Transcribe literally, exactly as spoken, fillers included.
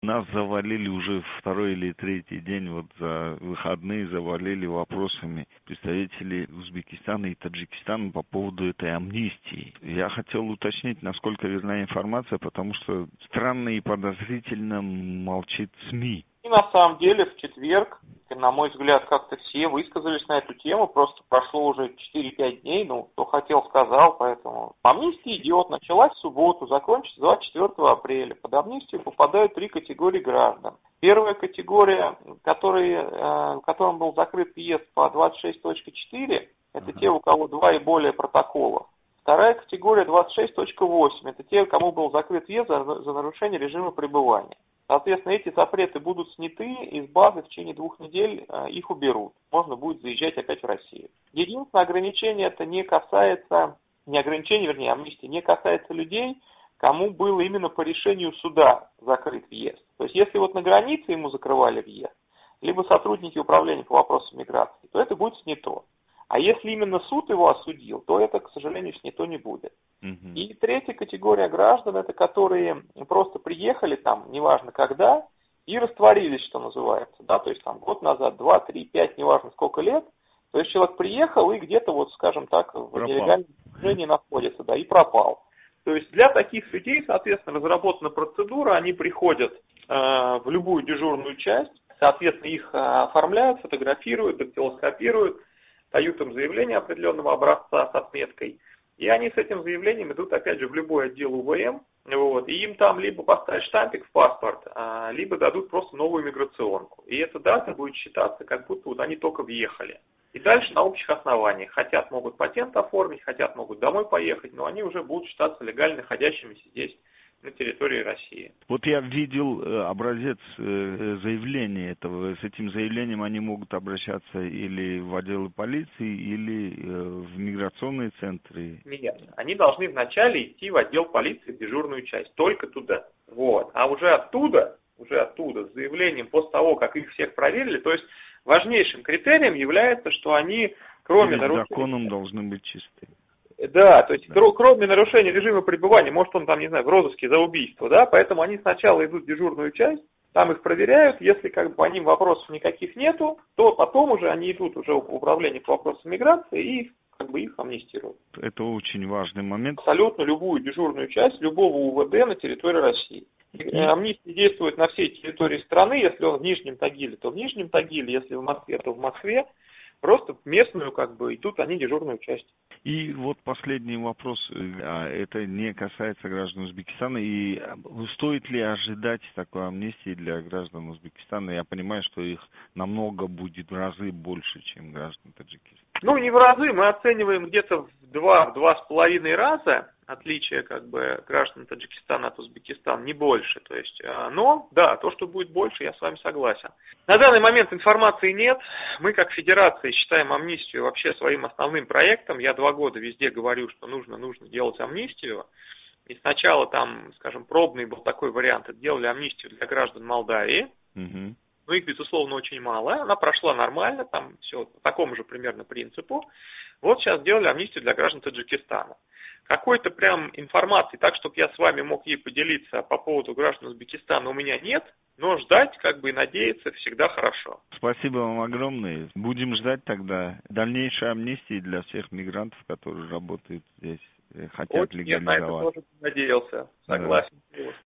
Нас завалили уже второй или третий день, вот за выходные завалили вопросами представители Узбекистана и Таджикистана по поводу этой амнистии. Я хотел уточнить, насколько верна информация, потому что странно и подозрительно молчит СМИ. И на самом деле в четверг, на мой взгляд, как-то все высказались на эту тему, просто прошло уже четыре-пять дней, ну, кто хотел, сказал, поэтому амнистия идет, началась в субботу, закончится двадцать четвёртого апреля. Под амнистию попадают три категории граждан. Первая категория, который, которым был закрыт въезд по двадцать шесть точка четыре, это те, у кого два и более протоколов. Вторая категория двадцать шесть точка восемь, это те, кому был закрыт въезд за, за нарушение режима пребывания. Соответственно, эти запреты будут сняты из базы в течение двух недель, их уберут. Можно будет заезжать опять в Россию. Единственное ограничение это не касается, не ограничение, вернее, амнистии, не касается людей, кому было именно по решению суда закрыт въезд. То есть, если вот на границе ему закрывали въезд, либо сотрудники управления по вопросам миграции, то это будет снято. А если именно суд его осудил, то это, к сожалению, снято не будет. Uh-huh. И третья категория граждан, это которые просто приехали там, неважно когда, и растворились, что называется. Да? То есть там год назад, два, три, пять, неважно сколько лет. То есть человек приехал и где-то, вот, скажем так, в пропал. Нелегальном положении находится, да, и пропал. То есть для таких людей, соответственно, разработана процедура, они приходят э, в любую дежурную часть, соответственно, их э, оформляют, фотографируют, дактилоскопируют, дают им заявление определенного образца с отметкой, и они с этим заявлением идут, опять же, в любой отдел УВМ, вот, и им там либо поставят штампик в паспорт, либо дадут просто новую миграционку. И эта дата будет считаться, как будто вот они только въехали. И дальше на общих основаниях. Хотят, могут патент оформить, хотят, могут домой поехать, но они уже будут считаться легально находящимися здесь, на территории России. Вот я видел образец заявления этого. С этим заявлением они могут обращаться или в отделы полиции, или в миграционные центры. Нет, они должны вначале идти в отдел полиции, в дежурную часть, только туда. Вот. А уже оттуда, уже оттуда, с заявлением, после того, как их всех проверили, то есть важнейшим критерием является, что они, кроме нарушения... законом должны быть чисты. Да, то есть да. Кроме нарушения режима пребывания, может он там, не знаю, в розыске за убийство, да, поэтому они сначала идут в дежурную часть, там их проверяют, если как бы по ним вопросов никаких нету, то потом уже они идут уже в управление по вопросам миграции и как бы их амнистируют. Это очень важный момент. Абсолютно любую дежурную часть любого УВД на территории России. И амнистия действует на всей территории страны, если он в Нижнем Тагиле, то в Нижнем Тагиле, если в Москве, то в Москве. Просто местную, как бы, и тут они дежурную часть. И вот последний вопрос, это не касается граждан Узбекистана, и стоит ли ожидать такой амнистии для граждан Узбекистана? Я понимаю, что их намного будет в разы больше, чем граждан Таджикистана. Ну, не в разы, мы оцениваем где-то в два, в два с половиной раза отличие, как бы, граждан Таджикистана от Узбекистана, не больше. То есть, но, да, то, что будет больше, я с вами согласен. На данный момент информации нет. Мы, как федерация, считаем амнистию вообще своим основным проектом. Я два года везде говорю, что нужно, нужно делать амнистию. И сначала там, скажем, пробный был такой вариант, делали амнистию для граждан Молдавии. Угу. Но их, безусловно, очень мало. Она прошла нормально, там все по такому же примерно принципу. Вот сейчас сделали амнистию для граждан Таджикистана. Какой-то прям информации, так, чтобы я с вами мог ей поделиться по поводу граждан Узбекистана, у меня нет. Но ждать, как бы, и надеяться всегда хорошо. Спасибо вам огромное. Будем ждать тогда дальнейшей амнистии для всех мигрантов, которые работают здесь, хотят очень легализовать. Я на это тоже надеялся. Согласен. Да.